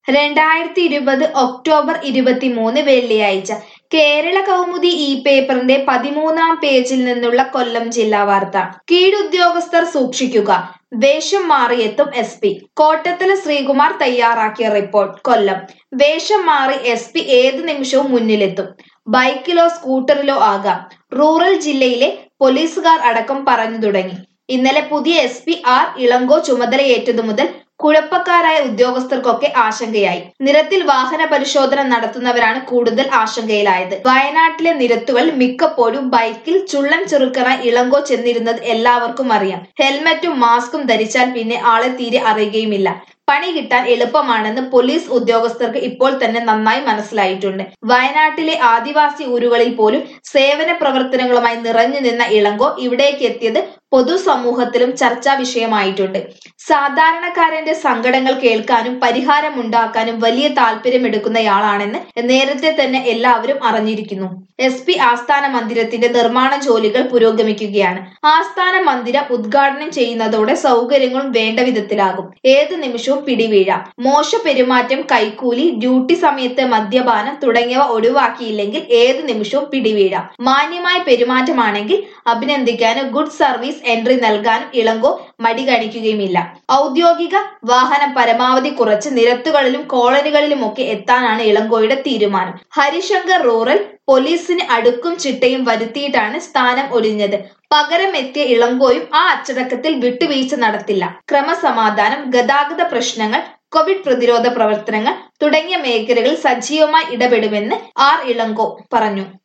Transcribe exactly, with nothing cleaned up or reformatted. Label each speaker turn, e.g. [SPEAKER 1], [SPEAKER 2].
[SPEAKER 1] രണ്ടായിരത്തി ഇരുപത് ഒക്ടോബർ ഇരുപത്തിമൂന്ന് വെള്ളിയാഴ്ച കേരള കൗമുദി ഈ പേപ്പറിന്റെ പതിമൂന്നാം പേജിൽ നിന്നുള്ള കൊല്ലം ജില്ലാ വാർത്ത. കീഴുദ്യോഗസ്ഥർ സൂക്ഷിക്കുക, വേഷം മാറിയെത്തും എസ് പി. കോട്ടത്തല ശ്രീകുമാർ തയ്യാറാക്കിയ റിപ്പോർട്ട്. കൊല്ലം. വേഷം മാറി എസ് പി ഏത് നിമിഷവും മുന്നിലെത്തും. ബൈക്കിലോ സ്കൂട്ടറിലോ ആകാം. റൂറൽ ജില്ലയിലെ പോലീസുകാർ അടക്കം പറഞ്ഞു തുടങ്ങി. ഇന്നലെ പുതിയ എസ് പി ആർ ഇളങ്കോ ചുമതലയേറ്റതു മുതൽ കുഴപ്പക്കാരായ ഉദ്യോഗസ്ഥർക്കൊക്കെ ആശങ്കയായി. നിരത്തിൽ വാഹന പരിശോധന നടത്തുന്നവരാണ് കൂടുതൽ ആശങ്കയിലായത്. വയനാട്ടിലെ നിരത്തുകൾ മിക്കപ്പോഴും ബൈക്കിൽ ചുള്ളൻ ചെറുക്കനായി ഇളങ്കോ ചെന്നിരുന്നത് എല്ലാവർക്കും അറിയാം. ഹെൽമറ്റും മാസ്കും ധരിച്ചാൽ പിന്നെ ആളെ തീരെ അറിയുകയുമില്ല. പണി കിട്ടാൻ എളുപ്പമാണെന്ന് പോലീസ് ഉദ്യോഗസ്ഥർക്ക് ഇപ്പോൾ തന്നെ നന്നായി മനസ്സിലായിട്ടുണ്ട്. വയനാട്ടിലെ ആദിവാസി ഊരുകളിൽ പോലും സേവന പ്രവർത്തനങ്ങളുമായി നിറഞ്ഞു നിന്ന ഇളങ്കോ ഇവിടേക്ക് എത്തിയത് പൊതുസമൂഹത്തിലും ചർച്ചാ വിഷയമായിട്ടുണ്ട്. സാധാരണക്കാരന്റെ സങ്കടങ്ങൾ കേൾക്കാനും പരിഹാരമുണ്ടാക്കാനും വലിയ താല്പര്യമെടുക്കുന്നയാളാണെന്ന് നേരത്തെ തന്നെ എല്ലാവരും അറിഞ്ഞിരിക്കുന്നു. എസ് പി ആസ്ഥാന മന്ദിരത്തിന്റെ നിർമ്മാണ ജോലികൾ പുരോഗമിക്കുകയാണ്. ആസ്ഥാന മന്ദിരം ഉദ്ഘാടനം ചെയ്യുന്നതോടെ സൗകര്യങ്ങളും വേണ്ട വിധത്തിലാകും. ഏത് നിമിഷവും പിടിവീഴാം. മോശ പെരുമാറ്റം, കൈക്കൂലി, ഡ്യൂട്ടി സമയത്ത് മദ്യപാനം തുടങ്ങിയവ ഒഴിവാക്കിയില്ലെങ്കിൽ ഏത് നിമിഷവും പിടിവീഴാം. മാന്യമായ പെരുമാറ്റമാണെങ്കിൽ അഭിനന്ദിക്കാനും ഗുഡ് സർവീസ് എൻട്രി നൽകാനും ഇളങ്കോ മടി കാണിക്കുകയുമില്ല. ഔദ്യോഗിക വാഹനം പരമാവധി കുറച്ച് നിരത്തുകളിലും കോളനികളിലുമൊക്കെ എത്താനാണ് ഇളങ്കോയുടെ തീരുമാനം. ഹരിശങ്കർ റൂറൽ പോലീസിന് അടുക്കും ചിട്ടയും വരുത്തിയിട്ടാണ് സ്ഥാനം ഒഴിഞ്ഞത്. പകരം എത്തിയ ഇളങ്കോയും ആ അച്ചടക്കത്തിൽ വിട്ടുവീഴ്ച നടത്തില്ല. ക്രമസമാധാനം, ഗതാഗത പ്രശ്നങ്ങൾ, കോവിഡ് പ്രതിരോധ പ്രവർത്തനങ്ങൾ തുടങ്ങിയ മേഖലകളിൽ സജീവമായി ഇടപെടുമെന്ന് ആർ ഇളങ്കോ പറഞ്ഞു.